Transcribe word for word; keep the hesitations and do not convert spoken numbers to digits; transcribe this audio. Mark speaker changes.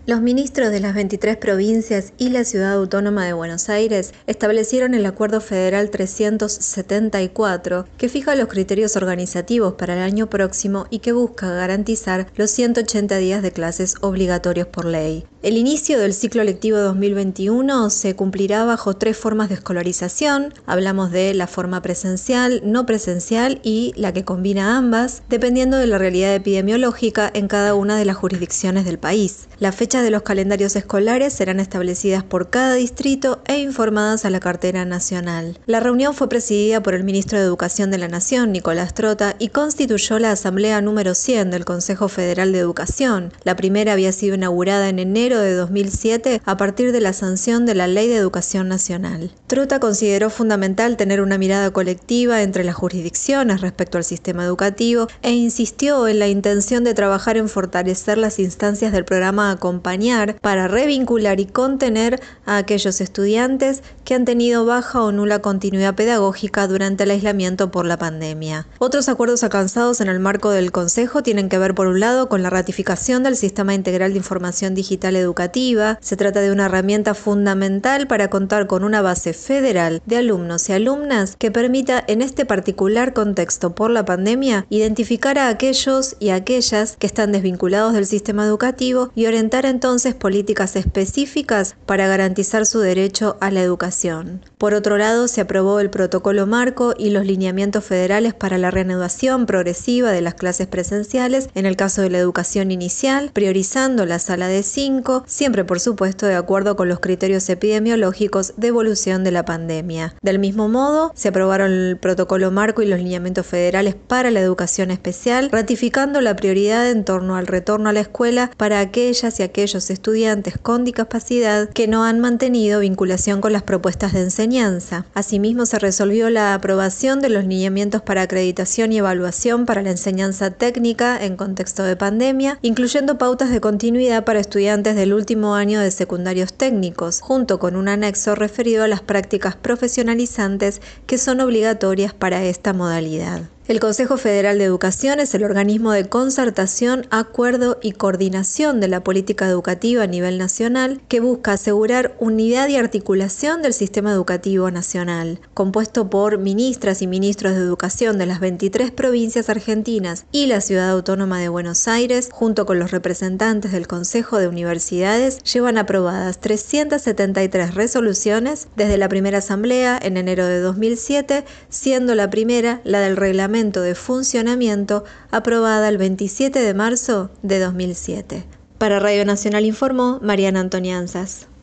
Speaker 1: Los ministros de las veintitrés provincias y la Ciudad Autónoma de Buenos Aires establecieron el Acuerdo Federal trescientos setenta y cuatro, que fija los criterios organizativos para el año próximo y que busca garantizar los ciento ochenta días de clases obligatorios por ley. El inicio del ciclo lectivo dos mil veintiuno se cumplirá bajo tres formas de escolarización. Hablamos de la forma presencial, no presencial y la que combina ambas, dependiendo de la realidad epidemiológica en cada una de las jurisdicciones del país. La fecha de los calendarios escolares serán establecidas por cada distrito e informadas a la cartera nacional. La reunión fue presidida por el ministro de Educación de la Nación, Nicolás Trota, y constituyó la asamblea número cien del Consejo Federal de Educación. La primera había sido inaugurada en enero de dos mil siete a partir de la sanción de la Ley de Educación Nacional. Trota consideró fundamental tener una mirada colectiva entre las jurisdicciones respecto al sistema educativo e insistió en la intención de trabajar en fortalecer las instancias del programa Acompañar para revincular y contener a aquellos estudiantes que han tenido baja o nula continuidad pedagógica durante el aislamiento por la pandemia. Otros acuerdos alcanzados en el marco del Consejo tienen que ver, por un lado, con la ratificación del Sistema Integral de Información Digital Educativa. Se trata de una herramienta fundamental para contar con una base federal de alumnos y alumnas que permita, en este particular contexto por la pandemia, identificar a aquellos y aquellas que están desvinculados del sistema educativo y orientar entonces políticas específicas para garantizar su derecho a la educación. Por otro lado, se aprobó el protocolo marco y los lineamientos federales para la reanudación progresiva de las clases presenciales en el caso de la educación inicial, priorizando la sala de cinco, siempre por supuesto de acuerdo con los criterios epidemiológicos de evolución de la pandemia. Del mismo modo, se aprobaron el protocolo marco y los lineamientos federales para la educación especial, ratificando la prioridad en torno al retorno a la escuela para aquellas y aquellos estudiantes con discapacidad que no han mantenido vinculación con las propuestas de enseñanza. Asimismo, se resolvió la aprobación de los lineamientos para acreditación y evaluación para la enseñanza técnica en contexto de pandemia, incluyendo pautas de continuidad para estudiantes del último año de secundarios técnicos, junto con un anexo referido a las prácticas profesionalizantes que son obligatorias para esta modalidad. El Consejo Federal de Educación es el organismo de concertación, acuerdo y coordinación de la política educativa a nivel nacional que busca asegurar unidad y articulación del sistema educativo nacional. Compuesto por ministras y ministros de educación de las veintitrés provincias argentinas y la Ciudad Autónoma de Buenos Aires, junto con los representantes del Consejo de Universidades, llevan aprobadas trescientas setenta y tres resoluciones desde la primera asamblea en enero de dos mil siete, siendo la primera la del reglamento de funcionamiento aprobada el veintisiete de marzo de dos mil siete. Para Radio Nacional informó Mariana Antonianzas.